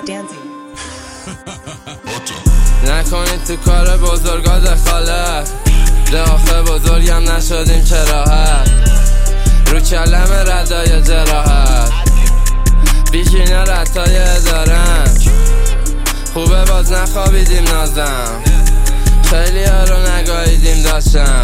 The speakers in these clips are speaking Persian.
dancing. نکنید تو کار بزرگا دخالت، داخل بزرگم نشدیم چه راحت، رو کلم ردای جراحت، بیشینا رتای دارن، خوبه باز نخوابیدیم نازم، خیلی ها رو نگاهیدیم داشتم،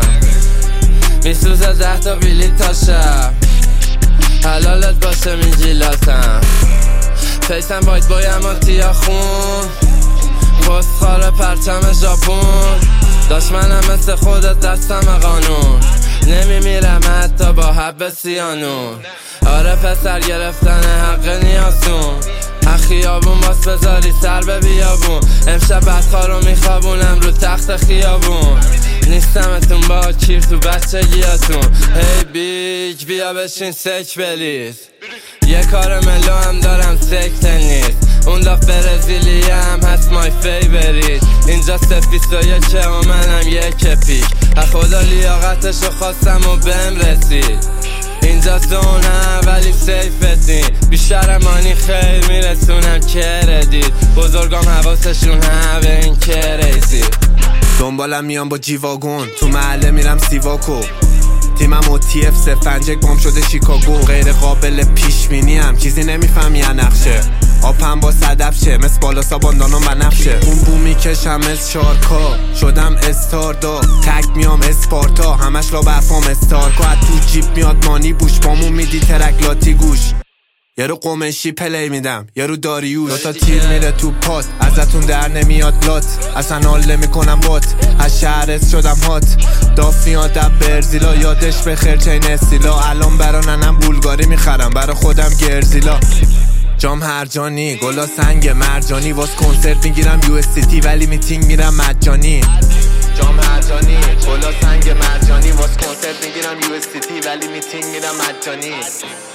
میسوزه 10 تا بلیط تا شب، حلالت باشه میجیلاتم، فیسم باید بایم و تیا خون، پستخال پرچم ژاپن، دشمنم مثل خودت دستم قانون، نمیمیرم حتی با حب سیانون، آره پسر گرفتن حق نیاسون، خیابون باز بذاری سر به بیابون، امشب بدخواه رو میخوابونم رو تخت خیابون، نیستمتون با کیر تو بچگیاتون، هی بیگ بیا بشین سک بلیز، یه کار ملو هم دارم سکته نیست، اون لاف برزیلی هم هست مای فیوریت، اینجا 021 و منم یک پیک، خدا لیاقتشو خواستم و بهم رسید، اینجا زونه ولی سیفتین، بیشتر مانی خیر میرسونم کردید، بزرگام حواسشون هم به این کریزی، دنبالم میام با جیواگون، تو محله میرم سیواکو، تیمم و TF سفنجک بام شده شیکاگو، غیر قابل پیشبینی هم چیزی نمیفهمی یا نقشه، آپم با صدف شه مثل بالاسا باندانم بنفشه، بوم میکشم از چارکا، شدم استاردا، تک میام اسپارتا، همش لا برفام استارکا، از تو جیب میاد مانی بوش، بامون میدی ترکلاتی گوش، یه رو قمشی پلی میدم یه رو داریوش، دوتا تیر میره تو پات، ازتون در نمیاد لات، اصلا حال نمیکنم بات، از شهرست شدم هات، دافیان دب برزیلا، یادش به خیر چین استیلا، الان برا ننم بولگاری میخرم برا خودم گرزیلا، جام هرجانی گلا سنگ مرجانی، واس کنسرت میگیرم USCT ولی میتینگ میرم مجانی، جام هرجانی گلا سنگ مرجانی، واس کنسرت میگیرم USCT ولی میتینگ میرم مجانی.